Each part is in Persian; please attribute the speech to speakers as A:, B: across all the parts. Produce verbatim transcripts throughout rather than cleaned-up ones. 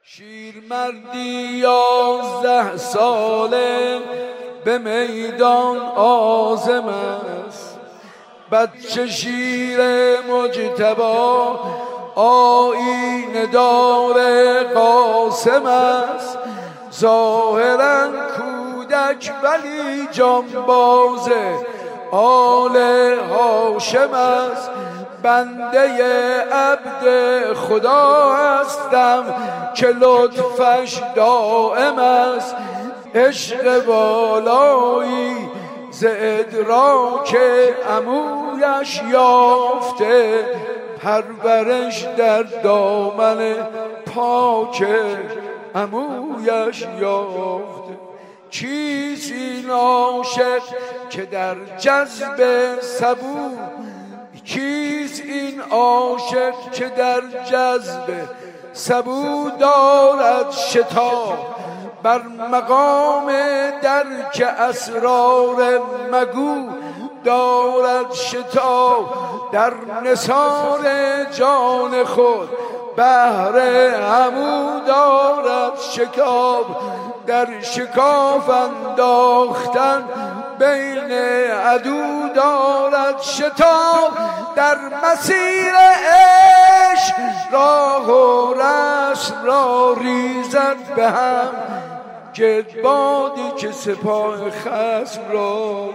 A: شیرمردی یازده ساله به میدان عازم است، بچه شیر مجتبی آیین دار قاسم است. ظاهرا کودک ولی جانباز آل هاشم است. بنده عبد خدا هستم که لطفش دائم است. عشق بالایی ز ادراک عمویش یافته، پرورش در دامن پاک عمویش یافته. چیست این عاشق که در جذب سبو، کیست این عاشق که در جذب سبو دارد شتاب، بر مقام درک اسرار مگو دارد شتاب، در نثار جان خود بهر همو دارد شکاب، در شکاف انداختن بین عدو دارد شتاب، در مسیر عشق راه و رسم را ریزد به هم، گردبادی که سپاه خصم را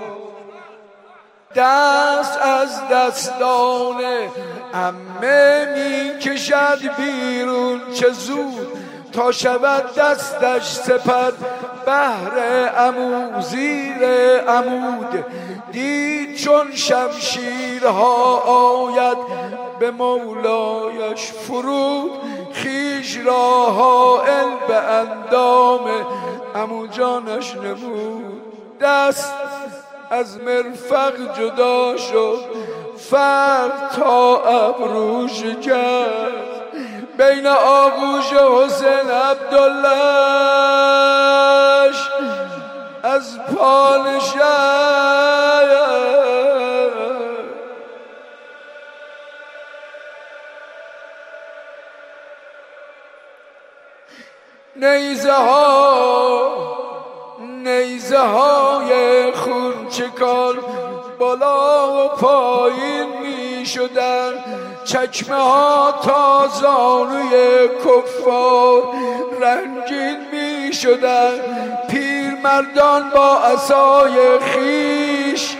A: دست از دستان عمه می کشد بیرون. چه زود تا شود دستش سپر بهر عمو زیر عمود، دید چون شمشیرها آید به مولایش فرود، خیش را حائل به اندام عمو جانش نمود. دست از مرفق جدا شد، فرق تا ابروش کرد، بین آغوش حسین عبداللهش از پالشش نیزه ها نیزه های خون چکان بالا و پایین می شدن، چکمه ها تا زانوی کفار رنگین می شدن، پیرمردان با عصای خیش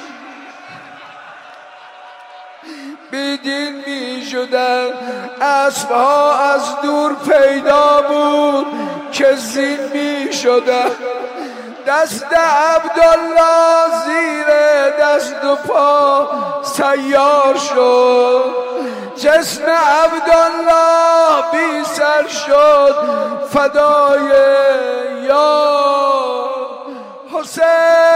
A: بیدین می شدن، اسبها از دور پیدا بود که زین می شدن. دست عبدالله زیر دست و پا سیار شد، جسم عبدالله بی سر شد فدای یا حسین.